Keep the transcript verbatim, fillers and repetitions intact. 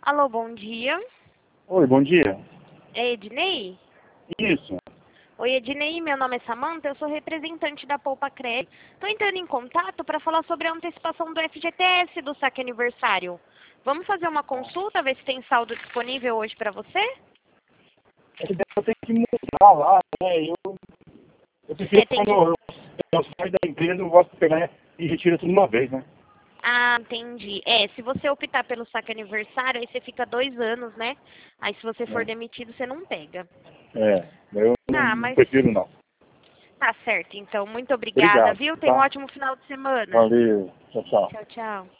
Alô, bom dia. Oi, bom dia. É Ednei? Isso. Oi, Ednei, meu nome é Samanta, eu sou representante da Poupa Crédito. Estou entrando em contato para falar sobre a antecipação do F G T S do saque aniversário. Vamos fazer uma consulta, ver se tem saldo disponível hoje para você? É que eu tenho que mudar lá, né? Eu, eu prefiro É, tem quando que... eu, eu saio da empresa, eu gosto de pegar e retirar tudo de uma vez, né? Ah, entendi. É, se você optar pelo saque aniversário, aí você fica dois anos, né? Aí se você for demitido, você não pega. É, eu não, Ah, não mas prefiro não. tá certo, então. Muito obrigada, Obrigado, viu? Tenha um tá? ótimo final de semana. Valeu. Tchau, tchau. Tchau, tchau.